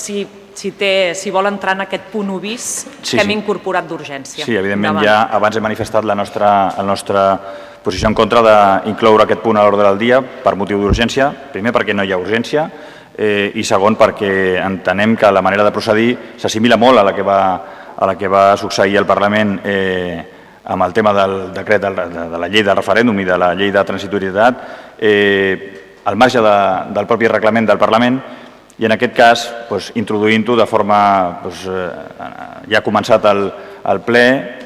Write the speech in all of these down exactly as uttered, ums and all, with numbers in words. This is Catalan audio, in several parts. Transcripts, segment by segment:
si vol entrar en aquest punt u bis que hem incorporat d'urgència. Sí, evidentment ja abans he manifestat la nostra posició en contra d'incloure aquest punt a l'ordre del dia per motiu d'urgència, primer perquè no hi ha urgència i segon perquè entenem que la manera de procedir s'assimila molt a la que va succeir al Parlament amb el tema del decret de la llei del referèndum i de la llei de transitorietat al marge del propi reglament del Parlament i en aquest cas introduint-ho de forma... ja ha començat el ple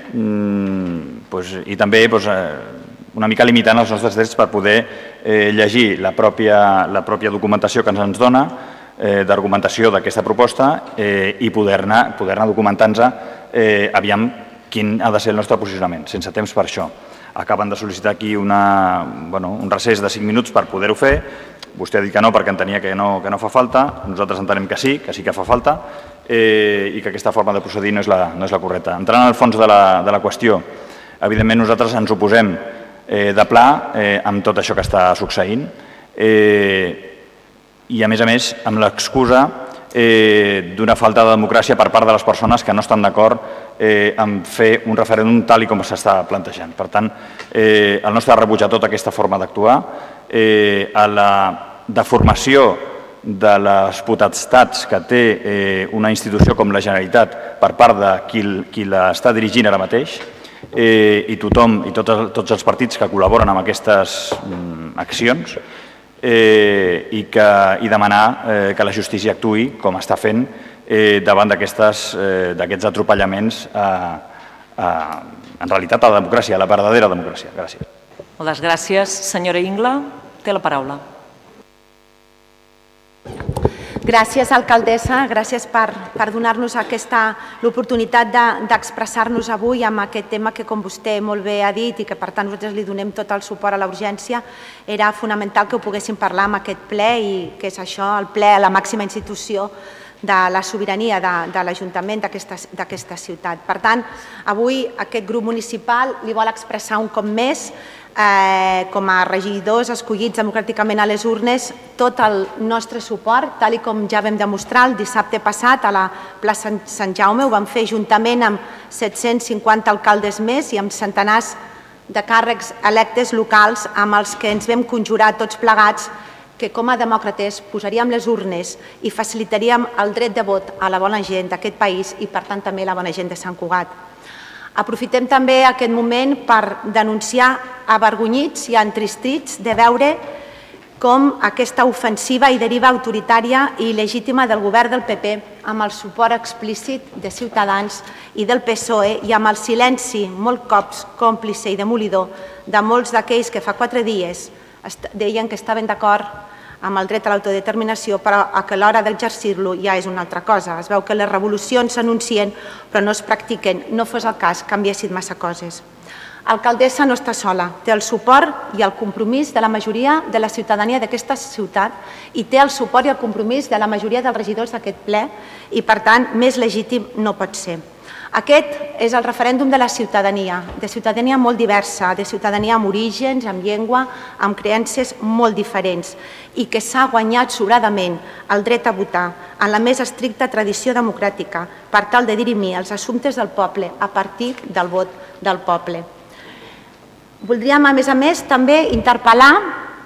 i també una mica limitant els nostres drets per poder llegir la pròpia documentació que ens dona d'argumentació d'aquesta proposta i poder-ne documentar-nos aviam quin ha de ser el nostre posicionament, sense temps per això. Acaben de sol·licitar aquí un recés de cinc minuts per poder-ho fer. Vostè ha dit que no perquè entenia que no fa falta. Nosaltres entenem que sí, que sí que fa falta i que aquesta forma de procedir no és la correcta. Entrant al fons de la qüestió, evidentment nosaltres ens oposem de pla amb tot això que està succeint i a més a més amb l'excusa d'una falta de democràcia per part de les persones que no estan d'acord en fer un referèndum tal com s'està plantejant. Per tant, el nostre rebuig a tota aquesta forma d'actuar, a la deformació de les potestats que té una institució com la Generalitat per part de qui l'està dirigint ara mateix i tothom i tots els partits que col·laboren amb aquestes accions i demanar que la justícia actuï com està fent davant d'aquests atropellaments en realitat a la democràcia, a la verdadera democràcia. Gràcies. Moltes gràcies. Senyora Ingla, té la paraula. Gràcies, alcaldessa. Gràcies per donar-nos l'oportunitat d'expressar-nos avui amb aquest tema que, com vostè molt bé ha dit i que per tant nosaltres li donem tot el suport a la urgència, era fonamental que ho poguéssim parlar en aquest ple i que és això, el ple a la màxima institució de la sobirania de l'Ajuntament d'aquesta ciutat. Per tant, avui aquest grup municipal li vol expressar un cop més com a regidors escollits democràticament a les urnes tot el nostre suport, tal com ja vam demostrar el dissabte passat a la plaça Sant Jaume. Ho vam fer juntament amb set-cents cinquanta alcaldes més i amb centenars de càrrecs electes locals amb els que ens vam conjurar tots plegats que com a demòcrates posaríem les urnes i facilitaríem el dret de vot a la bona gent d'aquest país i per tant també la bona gent de Sant Cugat. Aprofitem també aquest moment per denunciar avergonyits i entristits de veure com aquesta ofensiva i deriva autoritària i il·legítima del govern del P P amb el suport explícit de Ciutadans i del P S O E i amb el silenci molt cops còmplice i demolidor de molts d'aquells que fa quatre dies deien que estaven d'acord amb el dret a l'autodeterminació, però que a l'hora d'exercir-lo ja és una altra cosa. Es veu que les revolucions s'anuncien però no es practiquen. No fos el cas, canviessin massa coses. Alcaldessa no està sola, té el suport i el compromís de la majoria de la ciutadania d'aquesta ciutat i té el suport i el compromís de la majoria dels regidors d'aquest ple i, per tant, més legítim no pot ser. Aquest és el referèndum de la ciutadania, de ciutadania molt diversa, de ciutadania amb orígens, amb llengua, amb creences molt diferents i que s'ha guanyat sobradament el dret a votar en la més estricta tradició democràtica per tal de dirimir els assumptes del poble a partir del vot del poble. Voldríem, a més a més, també interpel·lar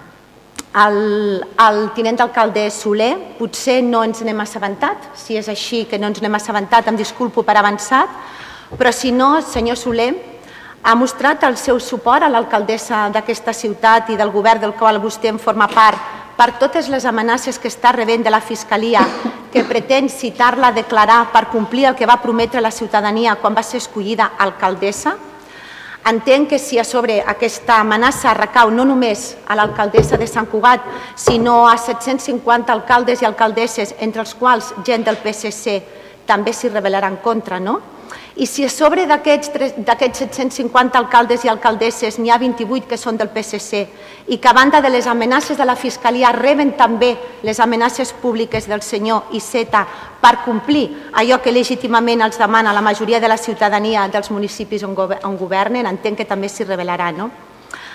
el tinent d'alcalde Soler. Potser no ens n'hem assabentat, si és així que no ens n'hem assabentat, em disculpo per avançat, però si no, senyor Soler ha mostrat el seu suport a l'alcaldessa d'aquesta ciutat i del govern del qual vostè en forma part per totes les amenaces que està rebent de la Fiscalia que pretén citar-la a declarar per complir el que va prometre la ciutadania quan va ser escollida alcaldessa. Entenc que si a sobre aquesta amenaça recau no només a l'alcaldessa de Sant Cugat, sinó a set-cents cinquanta alcaldes i alcaldesses, entre els quals gent del P S C també s'hi rebel·larà en contra, no? I si a sobre d'aquests set-cents cinquanta alcaldes i alcaldesses n'hi ha vint-i-vuit que són del P S C i que a banda de les amenaces de la Fiscalia reben també les amenaces públiques del senyor Iceta per complir allò que legítimament els demana la majoria de la ciutadania dels municipis on governen, entenc que també s'hi rebel·larà, no?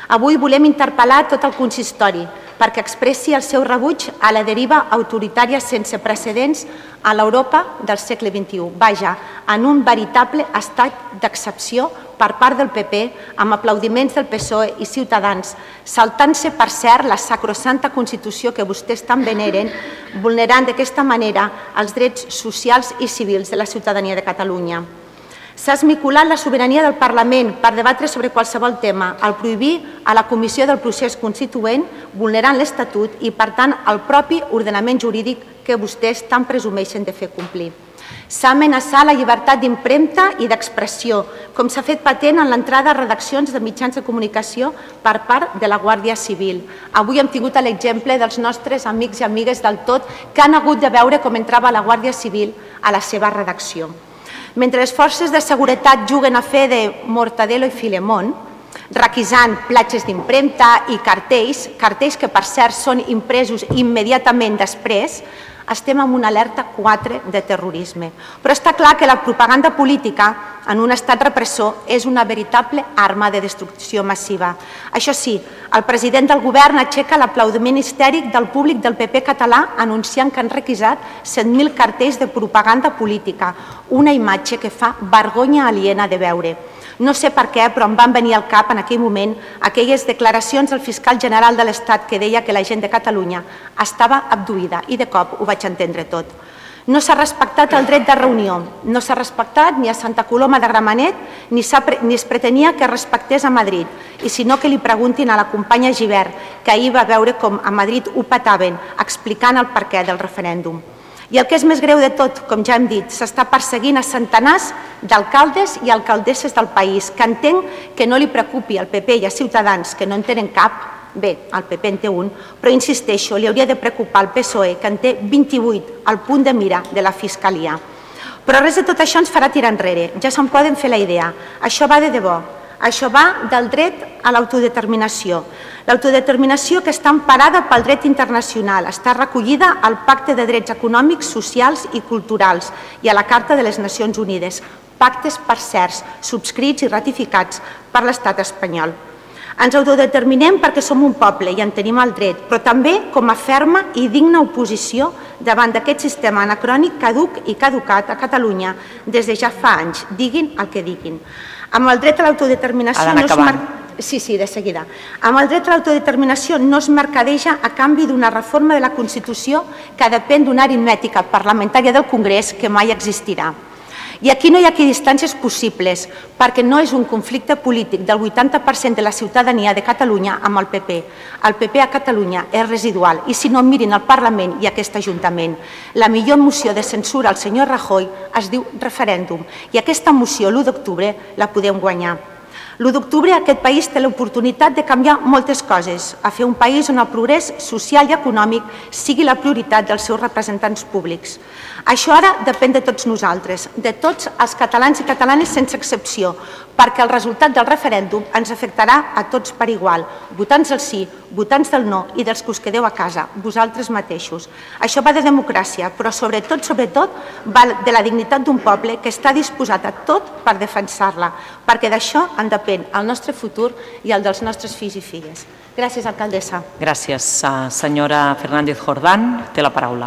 Avui volem interpel·lar tot el consistori perquè expressi el seu rebuig a la deriva autoritària sense precedents a l'Europa del segle vint-i-u. Vaja, en un veritable estat d'excepció per part del P P, amb aplaudiments del P S O E i Ciutadans, saltant-se, per cert, la sacrosanta Constitució que vostès tan veneren, vulnerant d'aquesta manera els drets socials i civils de la ciutadania de Catalunya. S'ha esmicolat la sobirania del Parlament per debatre sobre qualsevol tema, al prohibir a la Comissió del Procés Constituent, vulnerant l'Estatut i, per tant, el propi ordenament jurídic que vostès tan presumeixen de fer complir. S'ha amenaçat la llibertat d'impremta i d'expressió, com s'ha fet patent en l'entrada a redaccions de mitjans de comunicació per part de la Guàrdia Civil. Avui hem tingut l'exemple dels nostres amics i amigues del tot que han hagut de veure com entrava la Guàrdia Civil a la seva redacció. Mentre les forces de seguretat juguen a fer de Mortadelo i Filemón, requisant platges d'impremta i cartells, cartells que per cert són impresos immediatament després, estem en una alerta quatre de terrorisme. Però està clar que la propaganda política en un estat repressor és una veritable arma de destrucció massiva. Això sí, el president del govern aixeca l'aplaudiment histèric del públic del P P català anunciant que han requisat set mil cartells de propaganda política, una imatge que fa vergonya aliena de veure. No sé per què, però em van venir al cap en aquell moment aquelles declaracions del fiscal general de l'Estat que deia que la gent de Catalunya estava abduïda i de cop ho vaig entendre tot. No s'ha respectat el dret de reunió, no s'ha respectat ni a Santa Coloma de Gramenet ni es pretenia que respectés a Madrid, i si no que li preguntin a la companya Gibert, que ahir va veure com a Madrid ho petaven explicant el perquè del referèndum. I el que és més greu de tot, com ja hem dit, s'està perseguint a centenars d'alcaldes i alcaldesses del país, que entenc que no li preocupi al P P i a Ciutadans, que no en tenen cap, bé, el P P en té un, però insisteixo, li hauria de preocupar al P S O E, que en té vint-i-vuit al punt de mira de la Fiscalia. Però res de tot això ens farà tirar enrere, ja se'n poden fer la idea. Això va de debò, això va del dret a l'autodeterminació. L'autodeterminació que està emparada pel dret internacional, està recollida al Pacte de Drets Econòmics, Socials i Culturals i a la Carta de les Nacions Unides, pactes, per cert, subscrits i ratificats per l'estat espanyol. Ens autodeterminem perquè som un poble i en tenim el dret, però també com a ferma i digna oposició davant d'aquest sistema anacrònic caduc i caducat a Catalunya des de ja fa anys, diguin el que diguin. Amb el dret a l'autodeterminació no es marca... Sí, sí, de seguida. Amb el dret a l'autodeterminació no es mercadeja a canvi d'una reforma de la Constitució que depèn d'una aritmètica parlamentària del Congrés que mai existirà. I aquí no hi ha equidistàncies possibles, perquè no és un conflicte polític del vuitanta per cent de la ciutadania de Catalunya amb el P P. El P P a Catalunya és residual i si no mirin el Parlament i aquest Ajuntament. La millor moció de censura al senyor Rajoy es diu referèndum i aquesta moció l'u d'octubre la podem guanyar. L'u d'octubre aquest país té l'oportunitat de canviar moltes coses, a fer un país on el progrés social i econòmic sigui la prioritat dels seus representants públics. Això ara depèn de tots nosaltres, de tots els catalans i catalanes sense excepció, perquè el resultat del referèndum ens afectarà a tots per igual, votants del sí, votants del no i dels que us quedeu a casa, vosaltres mateixos. Això va de democràcia, però sobretot, sobretot, va de la dignitat d'un poble que està disposat a tot per defensar-la, perquè d'això en depèn el nostre futur i el dels nostres fills i filles. Gràcies, alcaldessa. Gràcies. Senyora Fernández Jordán, té la paraula.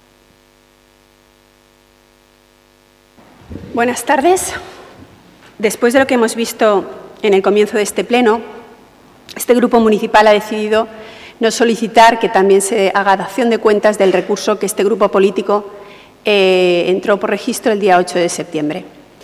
Buenas tardes. Después de lo que hemos visto en el comienzo de este pleno, este grupo municipal ha decidido no solicitar que también se haga dación de cuentas del recurso que este grupo político eh, entró por registro el día ocho de septiembre.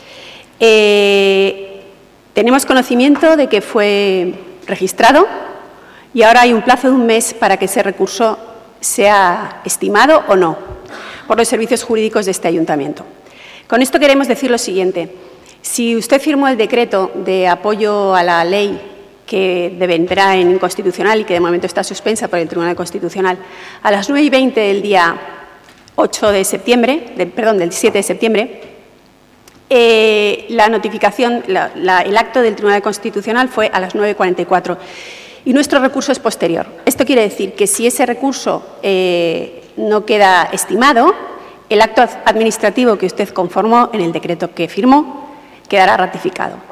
Eh, tenemos conocimiento de que fue registrado y ahora hay un plazo de un mes para que ese recurso sea estimado o no por los servicios jurídicos de este ayuntamiento. Con esto queremos decir lo siguiente. Si usted firmó el decreto de apoyo a la ley que devendrá en inconstitucional y que de momento está suspensa por el Tribunal Constitucional a las nueve y veinte del día ocho de septiembre, de, perdón, del siete de septiembre, eh, la notificación, la, la, el acto del Tribunal Constitucional fue a las nueve cuarenta y cuatro y nuestro recurso es posterior. Esto quiere decir que si ese recurso eh, no queda estimado, el acto administrativo que usted conformó en el decreto que firmó quedará ratificado.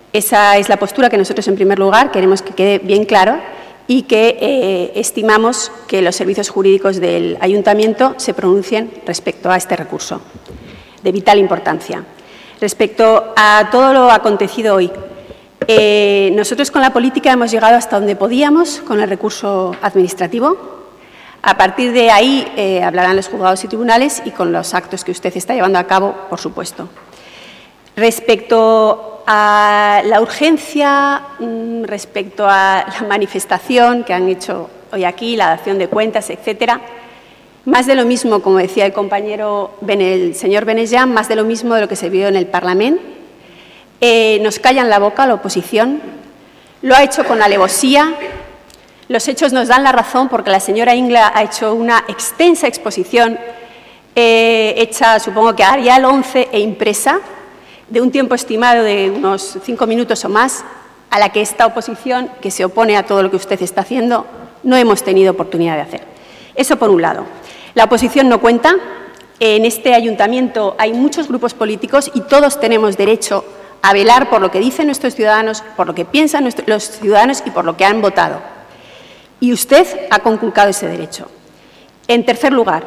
Esa es la postura que nosotros, en primer lugar, queremos que quede bien claro y que eh, estimamos que los servicios jurídicos del Ayuntamiento se pronuncien respecto a este recurso, de vital importancia. Respecto a todo lo acontecido hoy, eh, nosotros con la política hemos llegado hasta donde podíamos con el recurso administrativo. A partir de ahí eh, hablarán los juzgados y tribunales y con los actos que usted está llevando a cabo, por supuesto. Respecto a la urgencia, respecto a la manifestación que han hecho hoy aquí, la dación de cuentas, etcétera, más de lo mismo, como decía el compañero, el señor Benejam, más de lo mismo de lo que se vio en el Parlamento. Eh, nos callan la boca la oposición, lo ha hecho con alevosía. Los hechos nos dan la razón porque la señora Ingla ha hecho una extensa exposición eh, hecha, supongo que a Arial once e impresa, de un tiempo estimado de unos cinco minutos o más, a la que esta oposición, que se opone a todo lo que usted está haciendo, no hemos tenido oportunidad de hacer. Eso por un lado. La oposición no cuenta. En este ayuntamiento hay muchos grupos políticos y todos tenemos derecho a velar por lo que dicen nuestros ciudadanos, por lo que piensan los ciudadanos y por lo que han votado. Y usted ha conculcado ese derecho. En tercer lugar,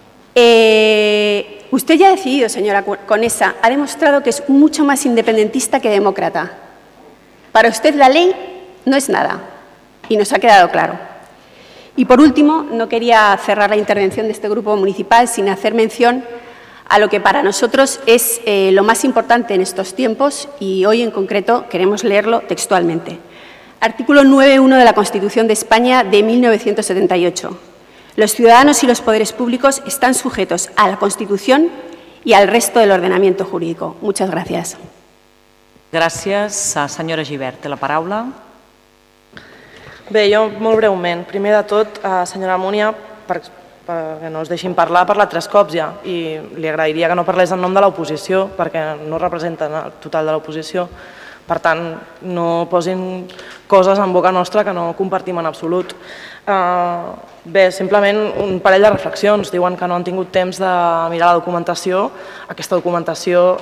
eh, usted ya ha decidido, señora Conesa, ha demostrado que es mucho más independentista que demócrata. Para usted la ley no es nada y nos ha quedado claro. Y por último, no quería cerrar la intervención de este grupo municipal sin hacer mención a lo que para nosotros es eh, lo más importante en estos tiempos y hoy en concreto queremos leerlo textualmente. Artículo nueve punto uno de la Constitución de España de mil novecientos setenta y ocho. Los ciudadanos y los poderes públicos están sujetos a la Constitución y al resto del ordenamiento jurídico. Muchas gracias. Gràcies. Senyora Gibert, té la paraula. Bé, jo molt breument. Primer de tot, senyora Múnia, perquè no es deixin parlar, ha parlat tres cops ja i li agrairia que no parlés en nom de l'oposició perquè no representen el total de l'oposició. Per tant, no posin coses en boca nostra que no compartim en absolut. Bé, simplement un parell de reflexions. Diuen que no han tingut temps de mirar la documentació. Aquesta documentació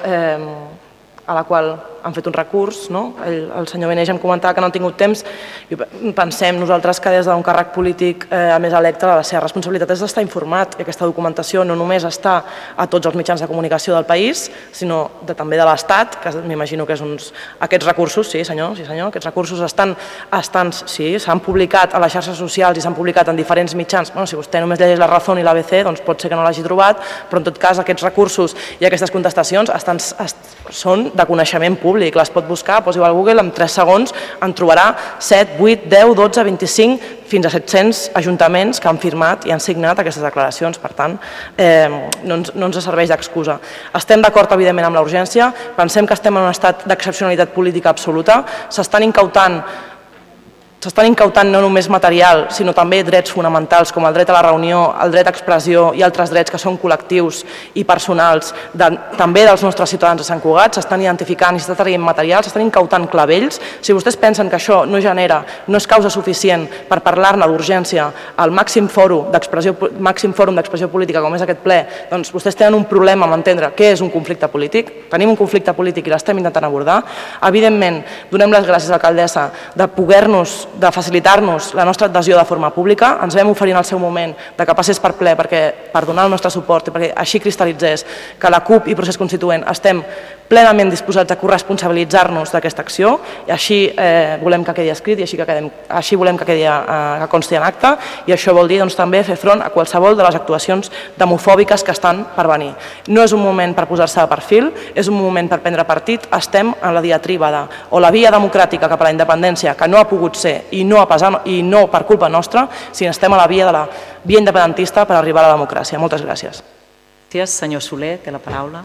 a la qual han fet un recurs, el senyor Beneix em comentava que no han tingut temps. Pensem nosaltres que des d'un càrrec polític a més electe la seva responsabilitat és d'estar informat i aquesta documentació no només està a tots els mitjans de comunicació del país, sinó també de l'Estat, que m'imagino que és uns... Aquests recursos, sí senyor, sí senyor, aquests recursos estan, sí, s'han publicat a les xarxes socials i s'han publicat en diferents mitjans. Si vostè només llegeix La Razón i l'A B C, doncs pot ser que no l'hagi trobat, però en tot cas aquests recursos i aquestes contestacions són de coneixement públic. Les pot buscar, posi-ho al Google, en tres segons en trobarà set, vuit, deu, dotze, vint-i-cinc, fins a set-cents ajuntaments que han firmat i han signat aquestes declaracions. Per tant, no ens serveix d'excusa. Estem d'acord, evidentment, amb la urgència. Pensem que estem en un estat d'excepcionalitat política absoluta. S'estan incautant S'estan incautant no només material, sinó també drets fonamentals com el dret a la reunió, el dret a expressió i altres drets que són col·lectius i personals també dels nostres ciutadans de Sant Cugat. S'estan identificant i s'està traient material, s'estan incautant clavells. Si vostès pensen que això no genera, no és causa suficient per parlar-ne d'urgència al màxim fòrum d'expressió política com és aquest ple, doncs vostès tenen un problema amb entendre què és un conflicte polític. Tenim un conflicte polític i l'estem intentant abordar. Evidentment, donem les gràcies, alcaldessa, de poder-nos de facilitar-nos la nostra adhesió de forma pública. Ens vam oferir en el seu moment de que passés per ple per donar el nostre suport i perquè així cristal·litzés que la CUP i Procés Constituent estem plenament disposats a corresponsabilitzar-nos d'aquesta acció i així volem que quedi escrit i així volem que consti en acte i això vol dir també fer front a qualsevol de les actuacions demofòbiques que estan per venir. No és un moment per posar-se de perfil, és un moment per prendre partit. Estem en la diatriba o la via democràtica cap a la independència que no ha pogut ser i no per culpa nostra, sinó estem a la via de la via independentista per arribar a la democràcia. Moltes gràcies. Gràcies. Senyor Soler, té la paraula.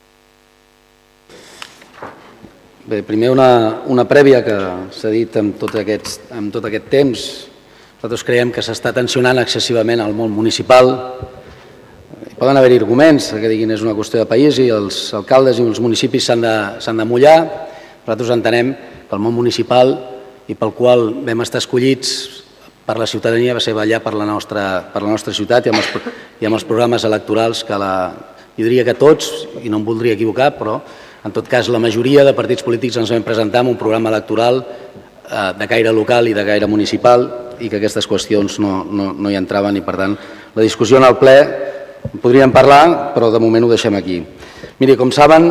Bé, primer una prèvia que s'ha dit en tot aquest temps. Nosaltres creiem que s'està tensionant excessivament el món municipal. Poden haver-hi arguments que diguin que és una qüestió de país i els alcaldes i els municipis s'han de mullar. Nosaltres entenem que el món municipal i pel qual vam estar escollits per la ciutadania va ser vetllar per la nostra ciutat i amb els programes electorals que jo diria que tots, i no em voldria equivocar, però En tot cas, la majoria de partits polítics ens vam presentar amb un programa electoral de caire local i de caire municipal i que aquestes qüestions no, no, no hi entraven i, per tant, la discussió en el ple en podríem parlar, però de moment ho deixem aquí. Miri, com saben,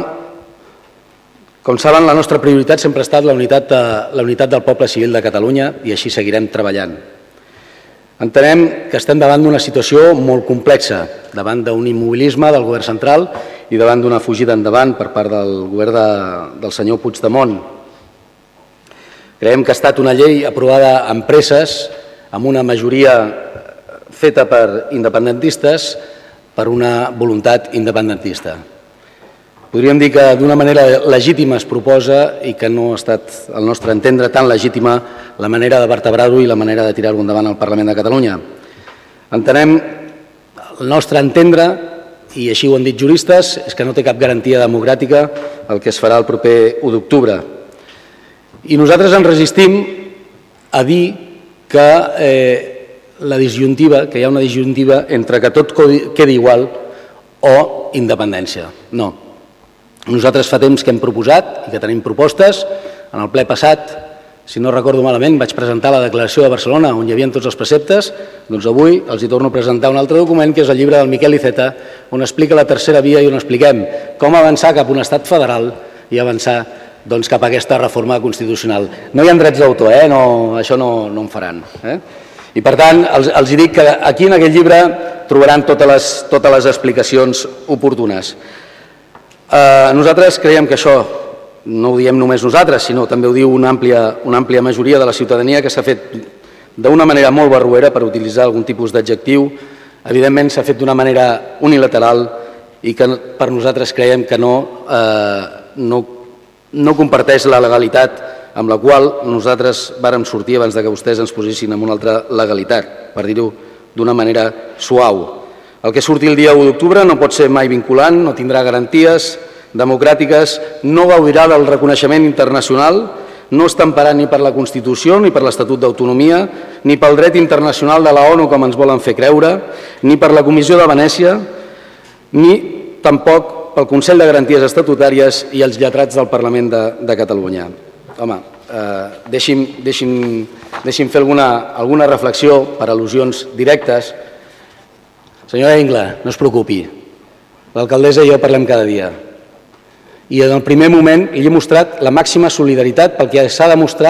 com saben, la nostra prioritat sempre ha estat la unitat, de, la unitat del poble civil de Catalunya i així seguirem treballant. Entenem que estem davant d'una situació molt complexa, davant d'un immobilisme del govern central i davant d'una fugida endavant per part del govern de, del senyor Puigdemont. Creiem que ha estat una llei aprovada amb presses, amb una majoria feta per independentistes, per una voluntat independentista. Podríem dir que d'una manera legítima es proposa i que no ha estat, al nostre entendre, tan legítima la manera de vertebrar-ho i la manera de tirar-ho endavant al Parlament de Catalunya. Entenem, el nostre entendre, i així ho han dit juristes, és que no té cap garantia democràtica el que es farà el proper u d'octubre. I nosaltres ens resistim a dir que eh, la disjuntiva, que hi ha una disjuntiva entre que tot quedi igual o independència. No. Nosaltres fa temps que hem proposat i que tenim propostes. En el ple passat, si no recordo malament, vaig presentar la Declaració de Barcelona on hi havia tots els preceptes. Doncs avui els hi torno a presentar un altre document que és el llibre del Miquel Iceta on explica la tercera via i on expliquem com avançar cap a un estat federal i avançar doncs, cap a aquesta reforma constitucional. No hi ha drets d'autor, eh? no, això no, no en faran. Eh? I per tant, els, els dic que aquí en aquest llibre trobaran totes les, totes les explicacions oportunes. Eh, nosaltres creiem que això, no ho diem només nosaltres, sinó també ho diu una àmplia, una àmplia majoria de la ciutadania que s'ha fet d'una manera molt barroera, per utilitzar algun tipus d'adjectiu. Evidentment s'ha fet d'una manera unilateral i que per nosaltres creiem que no, eh, no, no comparteix la legalitat amb la qual nosaltres vàrem sortir abans que vostès ens posessin en una altra legalitat, per dir-ho d'una manera suau. El que surti el dia u d'octubre no pot ser mai vinculant, no tindrà garanties democràtiques, no gaudirà del reconeixement internacional, no està emparat ni per la Constitució, ni per l'Estatut d'Autonomia, ni pel dret internacional de la ONU, com ens volen fer creure, ni per la Comissió de Venècia, ni tampoc pel Consell de Garanties Estatutàries i els lletrats del Parlament de, de Catalunya. Home, eh, deixi'm, deixi'm, deixi'm fer alguna, alguna reflexió per al·lusions directes. Senyora Engla, no es preocupi. L'alcaldessa i jo parlem cada dia. I en el primer moment li he mostrat la màxima solidaritat pel que s'ha de mostrar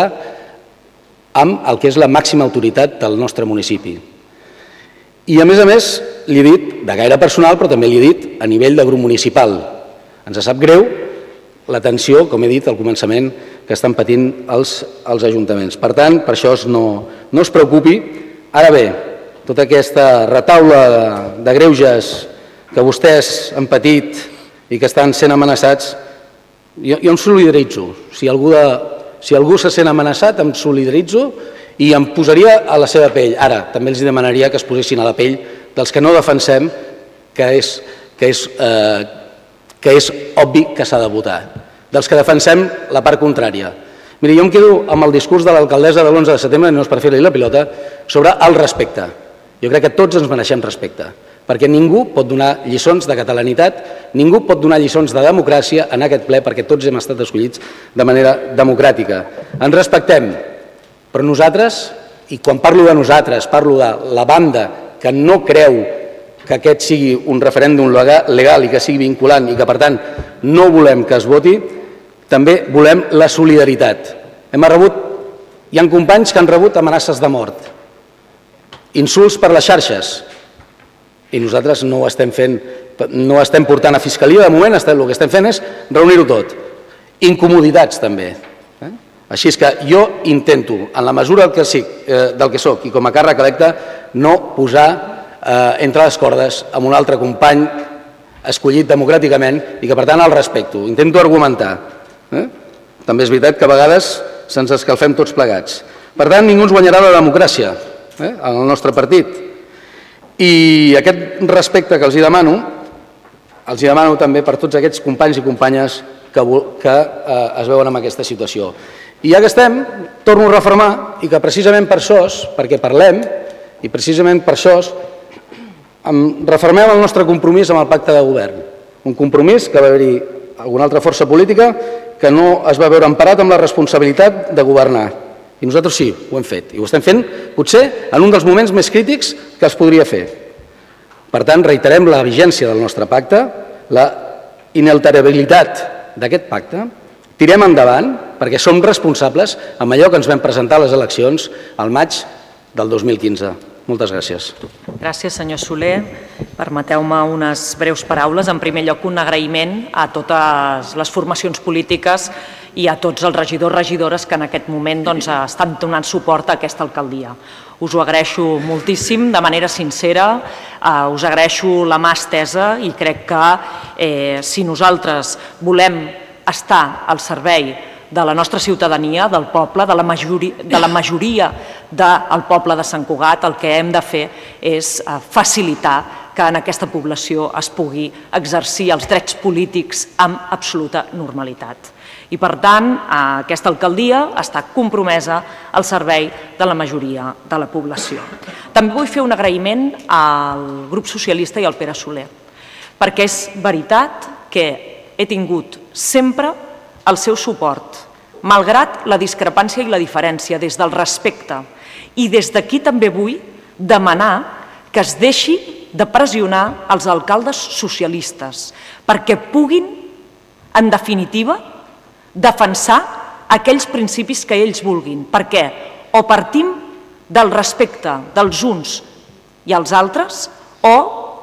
amb el que és la màxima autoritat del nostre municipi. I a més a més li he dit, de gaire personal, però també li he dit a nivell de grup municipal. Ens sap greu la tensió, com he dit al començament, que estan patint els, els ajuntaments. Per tant, per això no, no es preocupi. Ara bé, tota aquesta retaula de, de greuges que vostès han patit i que estan sent amenaçats, jo, jo em solidaritzo. Si algú, de, si algú se sent amenaçat, em solidaritzo i em posaria a la seva pell. Ara, també els demanaria que es posessin a la pell dels que no defensem, que és, que és, eh, que és obvi que s'ha de votar, dels que defensem la part contrària. Miri, jo em quedo amb el discurs de l'alcaldessa de l'onze de setembre, no és per fer-li la pilota, sobre el respecte. Jo crec que tots ens mereixem respecte, perquè ningú pot donar lliçons de catalanitat, ningú pot donar lliçons de democràcia en aquest ple, perquè tots hem estat escollits de manera democràtica. Ens respectem, però nosaltres, i quan parlo de nosaltres, parlo de la banda que no creu que aquest sigui un referèndum legal i que sigui vinculant i que, per tant, no volem que es voti, també volem la solidaritat. Hem rebut, hi ha companys que han rebut amenaces de mort, insults per les xarxes, i nosaltres no ho estem fent, no ho estem portant a Fiscalia, de moment el que estem fent és reunir-ho tot. Incomoditats també. Així és que jo intento, en la mesura del que soc i com a càrrec electe, no posar entre les cordes amb un altre company escollit democràticament i que per tant el respecto. Intento argumentar. També és veritat que a vegades se'ns escalfem tots plegats. Per tant, ningú ens guanyarà la democràcia en el nostre partit. I aquest respecte que els demano, els demano també per tots aquests companys i companyes que es veuen en aquesta situació. I ja que estem, torno a refermar i que precisament per això, perquè parlem, i precisament per això refermem el nostre compromís amb el pacte de govern. Un compromís que va haver-hi alguna altra força política que no es va veure emparat amb la responsabilitat de governar. I nosaltres sí, ho hem fet. I ho estem fent potser en un dels moments més crítics que es podria fer. Per tant, reiterem la vigència del nostre pacte, la inalterabilitat d'aquest pacte, tirem endavant perquè som responsables amb allò que ens vam presentar a les eleccions al maig del dos mil quinze. Moltes gràcies. Gràcies, senyor Soler. Permeteu-me unes breus paraules. En primer lloc, un agraïment a totes les formacions polítiques i a tots els regidors i regidores que en aquest moment doncs, estan donant suport a aquesta alcaldia. Us ho agraeixo moltíssim, de manera sincera, eh, us agraeixo la mà estesa i crec que eh, si nosaltres volem estar al servei de la nostra ciutadania, del poble, de la majoria, de la majoria del poble de Sant Cugat, el que hem de fer és eh, facilitar que en aquesta població es pugui exercir els drets polítics amb absoluta normalitat. I, per tant, aquesta alcaldia està compromesa al servei de la majoria de la població. També vull fer un agraïment al grup socialista i al Pere Soler, perquè és veritat que he tingut sempre el seu suport, malgrat la discrepància i la diferència, des del respecte. I des d'aquí també vull demanar que es deixi de pressionar els alcaldes socialistes perquè puguin, en definitiva, defensar aquells principis que ells vulguin, perquè o partim del respecte dels uns i els altres, o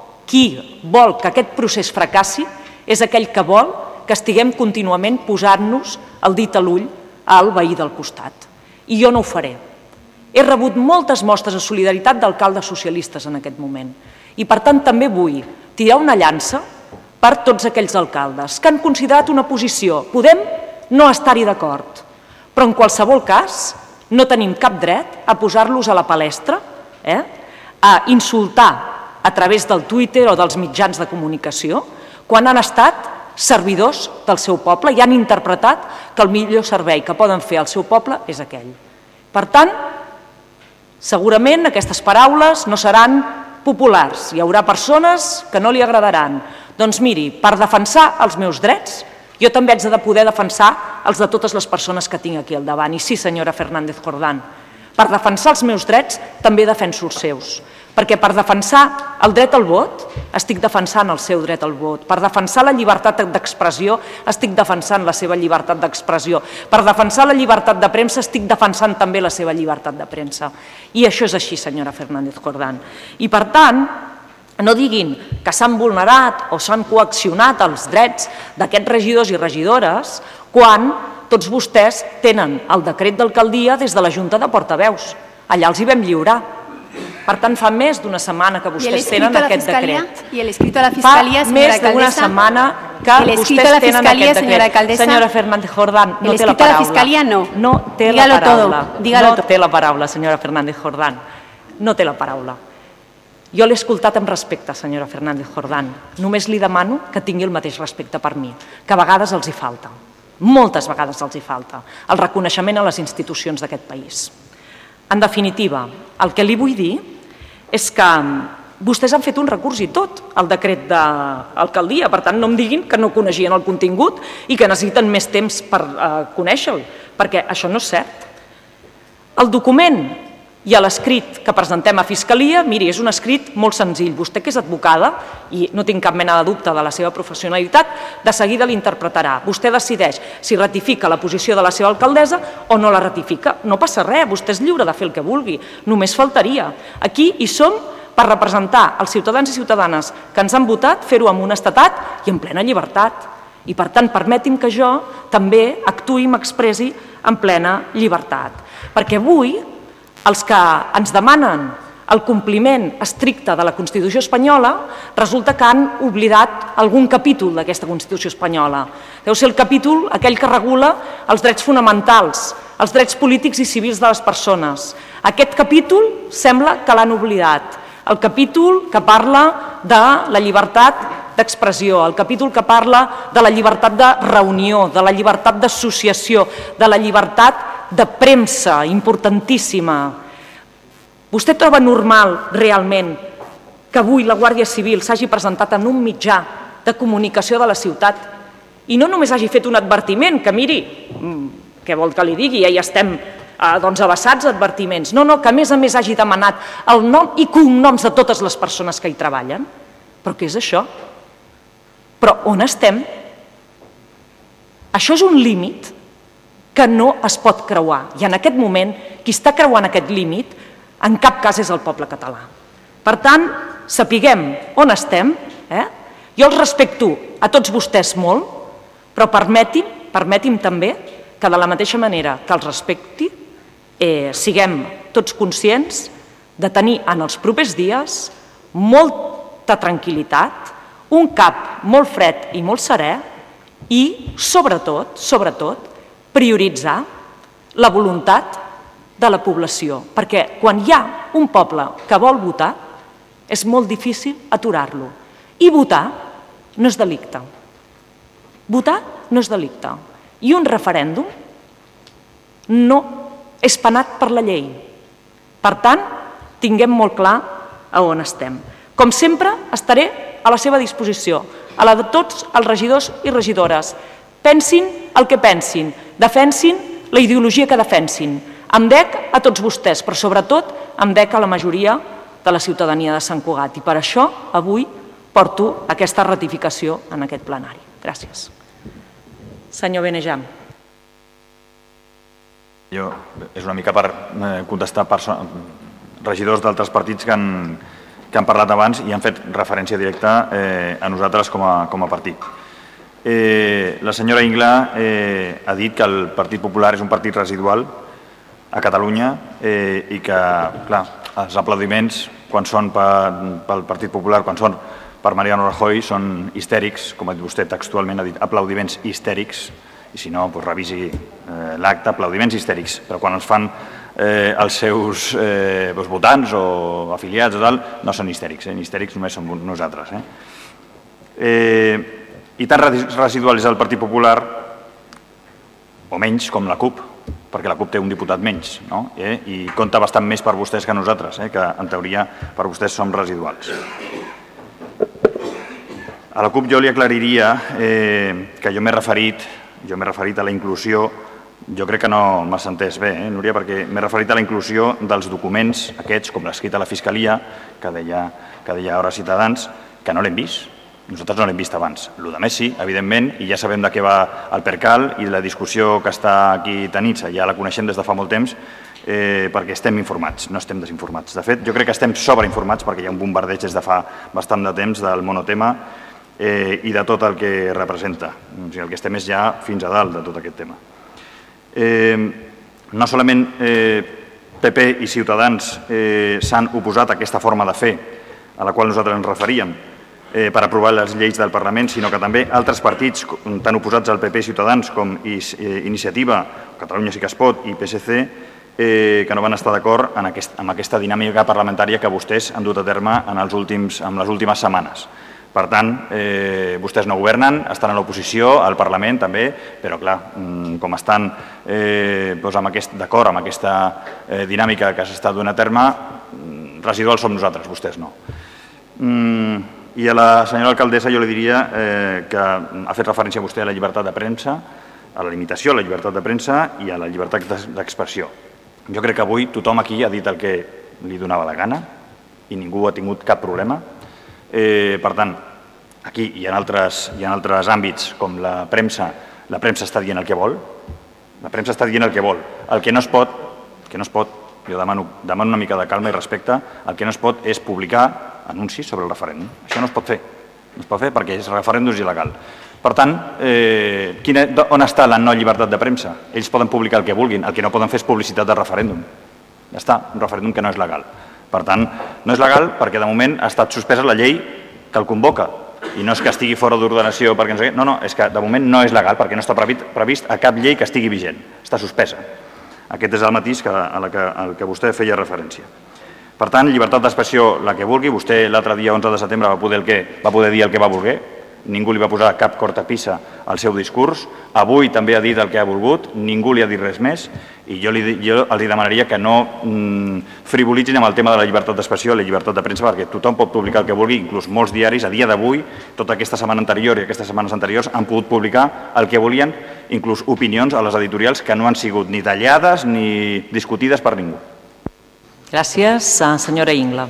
qui vol que aquest procés fracassi és aquell que vol que estiguem contínuament posant-nos el dit a l'ull al veí del costat. I jo no ho faré. He rebut moltes mostres de solidaritat d'alcaldes socialistes en aquest moment. I, per tant, també vull tirar una llança per tots aquells alcaldes que han considerat una posició. Podem no estar-hi d'acord, però en qualsevol cas no tenim cap dret a posar-los a la palestra, eh? a insultar a través del Twitter o dels mitjans de comunicació, quan han estat servidors del seu poble i han interpretat que el millor servei que poden fer al seu poble és aquell. Per tant, segurament aquestes paraules no seran populars, hi haurà persones que no li agradaran. Doncs miri, per defensar els meus drets, jo també haig de poder defensar els de totes les persones que tinc aquí al davant. I sí, senyora Fernández Jordán, per defensar els meus drets també defenso els seus. Perquè per defensar el dret al vot estic defensant el seu dret al vot. Per defensar la llibertat d'expressió estic defensant la seva llibertat d'expressió. Per defensar la llibertat de premsa estic defensant també la seva llibertat de premsa. I això és així, senyora Fernández Jordán. I per tant, no diguin que s'han vulnerat o s'han coaccionat els drets d'aquests regidors i regidores quan tots vostès tenen el decret d'alcaldia des de la Junta de Portaveus. Allà els hi vam lliurar. Per tant, fa més d'una setmana que vostès tenen aquest decret. I l'escrit a la Fiscalia, senyora alcaldessa? Fa més d'una setmana que vostès tenen aquest decret. Senyora Fernández Jordán, no té la paraula. L'escrit a la Fiscalia no. No té la paraula. No té la paraula, senyora Fernández Jordán. No té la paraula. Jo l'he escoltat amb respecte, senyora Fernández Jordán. Només li demano que tingui el mateix respecte per mi, que a vegades els hi falta. Moltes vegades els hi falta. El reconeixement a les institucions d'aquest país. En definitiva, el que li vull dir és que vostès han fet un recurs i tot al decret d'alcaldia, per tant no em diguin que no coneixien el contingut i que necessiten més temps per conèixer-lo, perquè això no és cert. El document i l'escrit que presentem a Fiscalia, miri, és un escrit molt senzill. Vostè, que és advocada, i no tinc cap mena de dubte de la seva professionalitat, de seguida l'interpretarà. Vostè decideix si ratifica la posició de la seva alcaldessa o no la ratifica. No passa res, vostè és lliure de fer el que vulgui. Només faltaria. Aquí hi som per representar els ciutadans i ciutadanes que ens han votat, fer-ho amb honestedat i en plena llibertat. I, per tant, permeti'm que jo també actuï i m'expressi en plena llibertat. Perquè avui els que ens demanen el compliment estricte de la Constitució espanyola resulta que han oblidat algun capítol d'aquesta Constitució espanyola. Deu ser el capítol aquell que regula els drets fonamentals, els drets polítics i civils de les persones. Aquest capítol sembla que l'han oblidat. El capítol que parla de la llibertat d'expressió, el capítol que parla de la llibertat de reunió, de la llibertat d'associació, de la llibertat de premsa, importantíssima. Vostè troba normal, realment, que avui la Guàrdia Civil s'hagi presentat en un mitjà de comunicació de la ciutat I no només hagi fet un advertiment, que miri, què vol que li digui, ja hi estem abassats d'advertiments. No, no, que a més a més hagi demanat el nom i cognoms de totes les persones que hi treballen. Però què és això? Però on estem? Això és un límit que no es pot creuar. I en aquest moment, qui està creuant aquest límit, en cap cas és el poble català. Per tant, sapiguem on estem. Jo els respecto a tots vostès molt, però permeti'm, permeti'm també que de la mateixa manera que els respecti, siguem tots conscients de tenir en els propers dies molta tranquil·litat, un cap molt fred i molt serè i, sobretot, sobretot, prioritzar la voluntat de la població. Perquè quan hi ha un poble que vol votar, és molt difícil aturar-lo. I votar no és delicte. Votar no és delicte. I un referèndum no és penat per la llei. Per tant, tinguem molt clar a on estem. Com sempre, estaré a la seva disposició, a la de tots els regidors i regidores. Pensin el que pensin, defensin la ideologia que defensin. Em dec a tots vostès, però sobretot em dec a la majoria de la ciutadania de Sant Cugat. I per això avui porto aquesta ratificació en aquest plenari. Gràcies. Senyor Benejam. Jo, és una mica per contestar regidors d'altres partits que han, que han parlat abans i han fet referència directa eh, a nosaltres com a, com a partit. Eh, la senyora Ingla eh, ha dit que el Partit Popular és un partit residual a Catalunya eh, i que, clar, els aplaudiments quan són pel Partit Popular, quan són per Mariano Rajoy, són histèrics, com ha dit vostè textualment, ha dit aplaudiments histèrics, i si no, doncs revisi eh, l'acte, aplaudiments histèrics, però quan els fan eh, els seus eh, doncs, votants o afiliats o tal, no són histèrics, eh? Histèrics només som nosaltres. Eh? Eh, I tan residual és el Partit Popular, o menys, com la CUP, perquè la CUP té un diputat menys, no? eh? I compta bastant més per vostès que nosaltres, eh? Que en teoria per vostès som residuals. A la CUP jo li aclariria eh, que jo m'he referit, jo m'he referit a la inclusió, jo crec que no m'has entès bé, eh, Núria, perquè m'he referit a la inclusió dels documents aquests, com l'escrit a la Fiscalia, que deia, que deia ara Ciutadans, que no l'hem vist. Nosaltres no l'hem vist abans. El de més sí, evidentment, i ja sabem de què va el percal i la discussió que està aquí tenint-se, ja la coneixem des de fa molt temps, eh, perquè estem informats, no estem desinformats. De fet, jo crec que estem sobreinformats perquè hi ha un bombardeig des de fa bastant de temps del monotema eh, i de tot el que representa. O sigui, el que estem és ja fins a dalt de tot aquest tema. Eh, no solament eh, P P i Ciutadans eh, s'han oposat a aquesta forma de fer a la qual nosaltres ens referíem, Eh, per aprovar les lleis del Parlament, sinó que també altres partits tan oposats al P P i Ciutadans com eh, Iniciativa, Catalunya sí que es pot i P S C, eh, que no van estar d'acord en aquest, amb aquesta dinàmica parlamentària que vostès han dut a terme en, els últims, en les últimes setmanes. Per tant, eh, vostès no governen, estan a l'oposició, al Parlament també, però clar, com estan eh, doncs amb aquest, d'acord amb aquesta eh, dinàmica que s'està donant a terme, residuals som nosaltres, vostès no. Mm, I a la senyora alcaldessa jo li diria eh, que ha fet referència a vostè a la llibertat de premsa, a la limitació a la llibertat de premsa i a la llibertat d'expressió. Jo crec que avui tothom aquí ha dit el que li donava la gana i ningú ha tingut cap problema. Eh, per tant, aquí i en altres, i en altres àmbits com la premsa, la premsa està dient el que vol, la premsa està dient el que vol. El que no es pot, el que no es pot, jo demano, demano una mica de calma i respecte, el que no es pot és publicar anuncis sobre el referèndum. Això no es pot fer. No es pot fer perquè el referèndum és il·legal. Per tant, eh, quina, on està la no llibertat de premsa? Ells poden publicar el que vulguin, el que no poden fer és publicitat del referèndum. Ja està, un referèndum que no és legal. Per tant, no és legal perquè de moment ha estat suspesa la llei que el convoca. I no és que estigui fora d'ordenació perquè no sé què, no, no, és que de moment no és legal perquè no està previst a cap llei que estigui vigent. Està suspesa. Aquest és el matís a la que, al que vostè feia referència. Per tant, llibertat d'expressió, la que vulgui. Vostè l'altre dia, onze de setembre, va poder, el que, va poder dir el que va voler. Ningú li va posar cap cortapissa al seu discurs. Avui també ha dit el que ha volgut. Ningú li ha dit res més. I jo li, jo els demanaria que no mm, frivolitzin amb el tema de la llibertat d'expressió i la llibertat de premsa, perquè tothom pot publicar el que vulgui, inclús molts diaris a dia d'avui, tota aquesta setmana anterior i aquestes setmanes anteriors han pogut publicar el que volien, inclús opinions a les editorials que no han sigut ni tallades ni discutides per ningú. Gràcies. Senyora Ingla.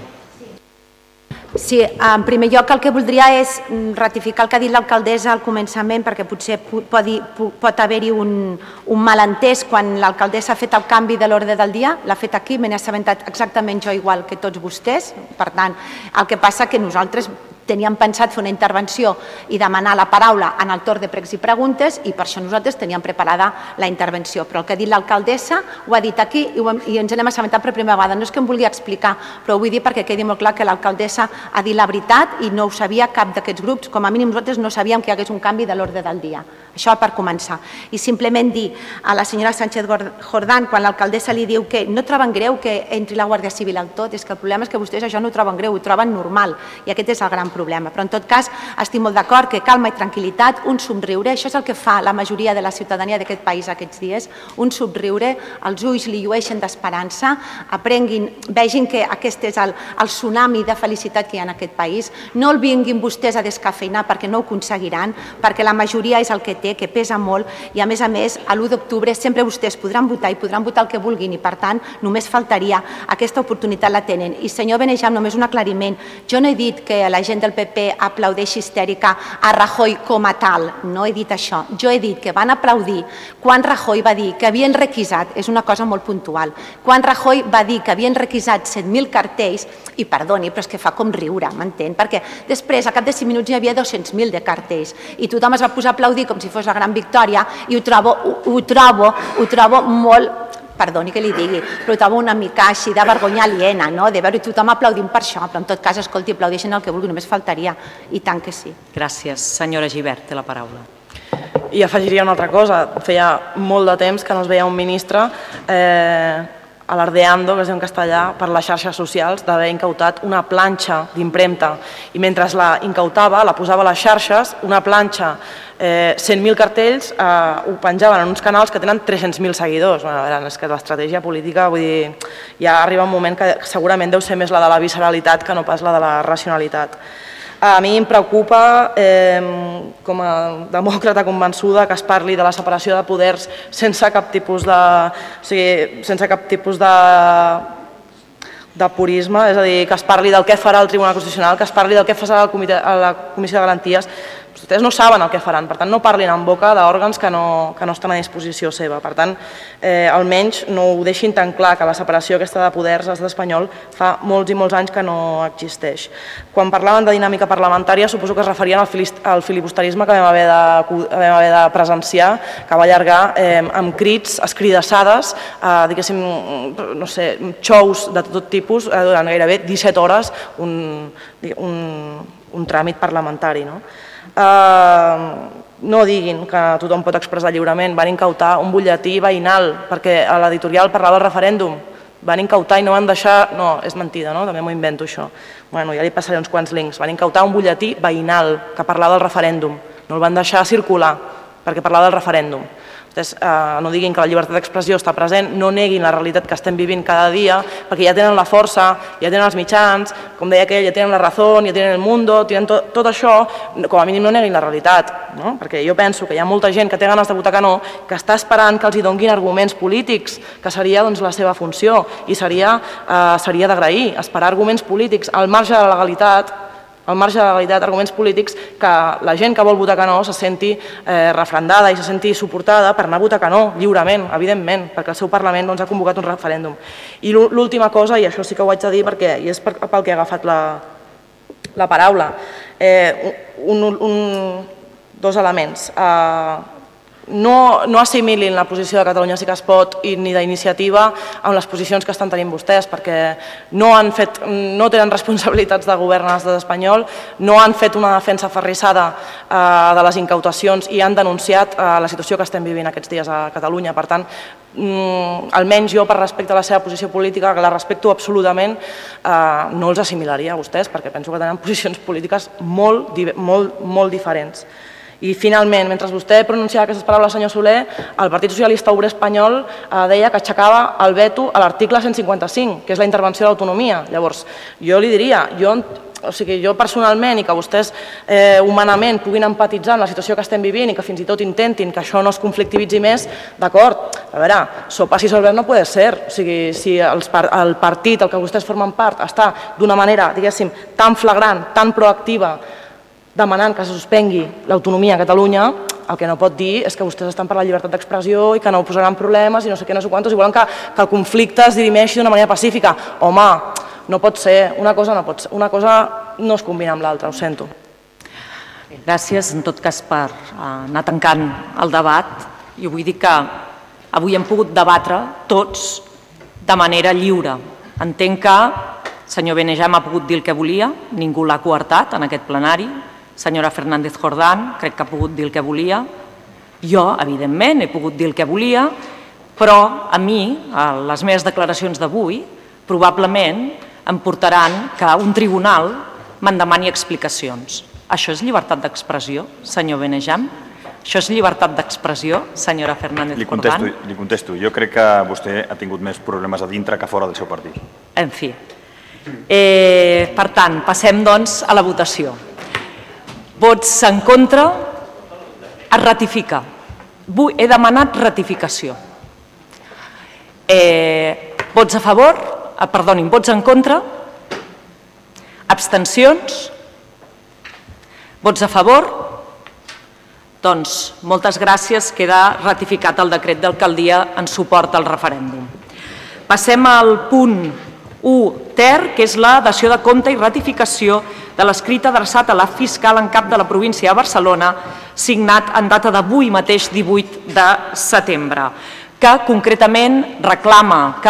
Sí, en primer lloc el que voldria és ratificar el que ha dit l'alcaldessa al començament, perquè potser pot, pot haver-hi un, un malentès quan l'alcaldessa ha fet el canvi de l'ordre del dia, l'ha fet aquí, me n'he assabentat exactament jo igual que tots vostès, per tant, el que passa que nosaltres teníem pensat fer una intervenció i demanar la paraula en el torn de pregs i preguntes i per això nosaltres teníem preparada la intervenció. Però el que ha dit l'alcaldessa ho ha dit aquí i, ho hem, i ens n'hem assabentat per primera vegada. No és que em vulgui explicar, però ho vull dir perquè quedi molt clar que l'alcaldessa ha dit la veritat i no ho sabia cap d'aquests grups. Com a mínim nosaltres no sabíem que hi hagués un canvi de l'ordre del dia. Això per començar. I simplement dir a la senyora Sánchez Jordán, quan l'alcaldessa li diu que no troben greu que entri la Guàrdia Civil al tot, és que el problema és que vostès això no ho troben greu, ho troben normal i aquest és el gran problema. Però en tot cas estic molt d'acord que calma i tranquil·litat, un somriure, això és el que fa la majoria de la ciutadania d'aquest país aquests dies, un somriure, els ulls li llueixen d'esperança, aprenguin, vegin que aquest és el, el tsunami de felicitat que hi ha en aquest país, no el vinguin vostès a descafeinar perquè no ho aconseguiran, perquè la majoria és el que té, que pesa molt i a més a més a l'u d'octubre sempre vostès podran votar i podran votar el que vulguin i per tant només faltaria, aquesta oportunitat la tenen. I senyor Benejam, només un aclariment, jo no he dit que la gent del P P aplaudeixi histèrica a Rajoy com a tal, no he dit això, jo he dit que van aplaudir quan Rajoy va dir que havien requisat, és una cosa molt puntual, quan Rajoy va dir que havien requisat set mil cartells, i perdoni, però és que fa com riure, m'entén? Perquè després, a cap de cinc minuts, hi havia dos-cents mil de cartells i tothom es va posar a aplaudir com si fos la gran victòria i ho trobo, ho, ho trobo, ho trobo molt, perdoni que li digui, però ho trobo una mica així de vergonya aliena, no? De veure tothom aplaudint per això, però en tot cas, escolti, aplaudeixen el que vulgui, només faltaria, i tant que sí. Gràcies. Senyora Gibert, té la paraula. I afegiria una altra cosa, feia molt de temps que no es veia un ministre eh, alardeando, que es diu en castellà, per les xarxes socials d'haver incautat una planxa d'impremta i mentre la incautava, la posava a les xarxes, una planxa, eh, cent mil cartells, eh, ho penjaven en uns canals que tenen tres-cents mil seguidors. Bueno, a veure, és que l'estratègia política, vull dir, ja arriba un moment que segurament deu ser més la de la visceralitat que no pas la de la racionalitat. A mi em preocupa, eh, com a demòcrata convençuda, que es parli de la separació de poders sense cap tipus de, o sigui, sense cap tipus de, de purisme, és a dir, que es parli del què farà el Tribunal Constitucional, que es parli del què farà el comitè, la Comissió de Garanties. Vostès no saben el que faran, per tant no parlin en boca d'òrgans que, no, que no estan a disposició seva. Per tant, eh, almenys no ho deixin tan clar que la separació aquesta de poders a l'estat espanyol fa molts i molts anys que no existeix. Quan parlaven de dinàmica parlamentària suposo que es referien al, filist, al filibusterisme que vam haver de, vam haver de presenciar, que va allargar eh, amb crits, escridassades, eh, diguéssim, no sé, xous de tot tipus, eh, durant gairebé disset hores un, un, un tràmit parlamentari, no? Uh, no diguin que tothom pot expressar lliurement, van incautar un butlletí veïnal perquè a l'editorial parlava del referèndum, van incautar i no van deixar, no, és mentida, no? També m'ho invento això, bueno, ja li passaré uns quants links, van incautar un butlletí veïnal que parlava del referèndum, no el van deixar circular perquè parlava del referèndum. Vostès eh, no diguin que la llibertat d'expressió està present, no neguin la realitat que estem vivint cada dia, perquè ja tenen la força, ja tenen els mitjans, com deia aquell, ja tenen la raó, ja tenen el mundo, tenen tot, tot això, com a mínim no neguin la realitat, no? Perquè jo penso que hi ha molta gent que té ganes de votar que no, que està esperant que els hi donguin arguments polítics, que seria doncs, la seva funció, i seria, eh, seria d'agrair, esperar arguments polítics al marge de la legalitat, al marge de la legalitat, arguments polítics, que la gent que vol votar que no se senti eh, refrendada i se senti suportada per anar a votar que no, lliurement, evidentment, perquè el seu Parlament doncs, ha convocat un referèndum. I l'última cosa, i això sí que ho haig de dir perquè i és pel que he agafat la, la paraula, eh, un, un, dos elements. Eh, No, no assimilin la posició de Catalunya Sí que es pot i ni d'iniciativa amb les posicions que estan tenint vostès, perquè no, han fet, no tenen responsabilitats de govern a l'estat espanyol, no han fet una defensa aferrissada eh, de les incautacions i han denunciat eh, la situació que estem vivint aquests dies a Catalunya. Per tant, mm, almenys jo per respecte a la seva posició política, que la respecto absolutament, eh, no els assimilaria a vostès, perquè penso que tenen posicions polítiques molt, molt, molt diferents. I finalment, mentre vostè pronunciava aquestes paraules, senyor Soler, el Partit Socialista Obrer Espanyol deia que aixecava el veto a l'article cent cinquanta cinc, que és la intervenció de l'autonomia. Llavors, jo li diria, jo O sigui, jo personalment, i que vostès humanament puguin empatitzar amb la situació que estem vivint i que fins i tot intentin que això no es conflictivitzi més, d'acord, a veure, sopa si solver no puede ser. O sigui, si el partit, el que vostès formen part, està d'una manera, diguéssim, tan flagrant, tan proactiva, demanant que se suspengui l'autonomia a Catalunya, el que no pot dir és que vostès estan per la llibertat d'expressió i que no ho posaran problemes i no sé què, no sé quantos, i volen que el conflicte es dirimeixi d'una manera pacífica. Home, no pot ser, una cosa no pot ser, una cosa no es combina amb l'altra, ho sento. Gràcies, en tot cas, per anar tancant el debat. I vull dir que avui hem pogut debatre tots de manera lliure. Entenc que el senyor Benejam ha pogut dir el que volia, ningú l'ha coartat en aquest plenari. Senyora Fernández Jordán crec que ha pogut dir el que volia. Jo, evidentment, he pogut dir el que volia, però a mi, a les meves declaracions d'avui, probablement em portaran que un tribunal me'n demani explicacions. Això és llibertat d'expressió, senyor Benejam? Això és llibertat d'expressió, senyora Fernández Jordán? Li contesto. Jo crec que vostè ha tingut més problemes a dintre que fora del seu partit. En fi. Per tant, passem doncs a la votació. Vots en contra, es ratifica. He demanat ratificació. Vots a favor? Perdonin, vots en contra? Abstencions? Vots a favor? Doncs moltes gràcies, queda ratificat el decret d'alcaldia en suport al referèndum. Passem al punt u ter, que és la dació de compte i ratificació de l'escrit adreçat a la fiscal en cap de la província de Barcelona, signat en data d'avui mateix, divuit de setembre, que concretament reclama que